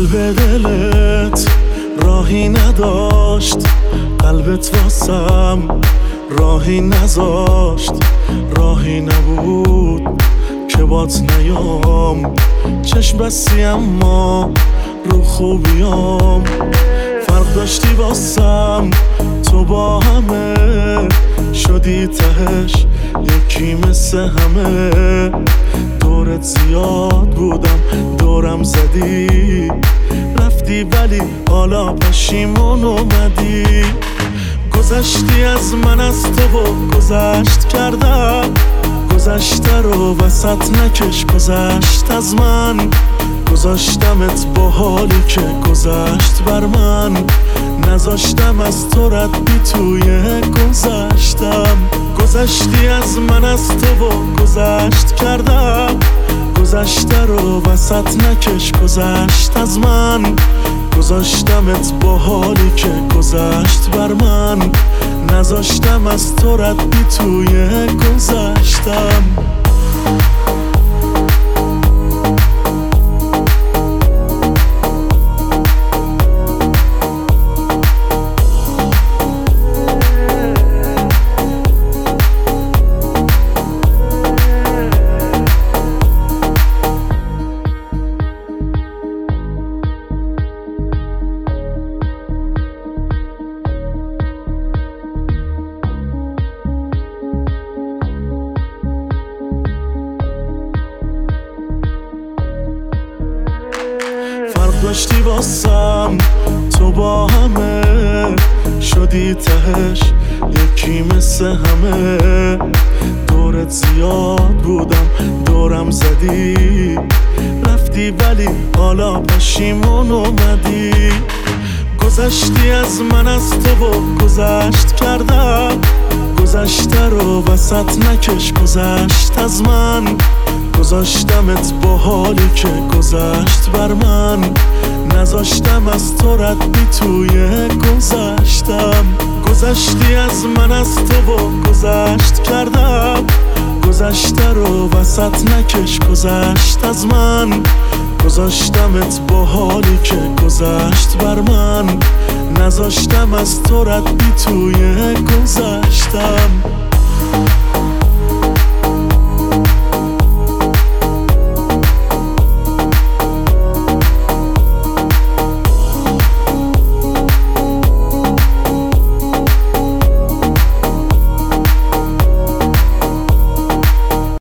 قلب دلت راهی نداشت، قلبت واسم راهی نذاشت، راهی نبود که بات نیام. چشم بستی اما رو خوبیام، فرق داشتی واسم تو با همه، شدی تهش یکی مثل همه. دورت زیاد بودم دورم زدی، رفتی ولی حالا پشیمون اومدی. گذشتی از من از تو و گذشت کردم، گذشته رو وسط نکش، گذشت از من. گذاشتمت با حالی که گذشت بر من، نذاشتم از تو رد بی توی گذشتم. گذشتی از من از تو و گذشت کردم، گذشته رو وسط نکش، گذشت از من. گذاشتمت با حالی که گذشت بر من، نذاشتم از تو رد بی توی گذشتم. داشتی واسم تو با همه، شدی تهش یکی مثل همه. دورت زیاد بودم دورم زدی، رفتی ولی حالا پشیمون اومدی. گذشتی از من از تو و گذشت کردم، گذشته رو وسط نکش، گذشت از من. گذاشتمت با حالی که گذشت بر من، نذاشتم از تو رد بی توی گذشتم. گذشتی از من از تو و گذشت کردم، گذشته رو وسط نکش، گذشت از من. گذاشتمت با حالی که گذشت بر من، نذاشتم از تو رد بی توی گذشتم.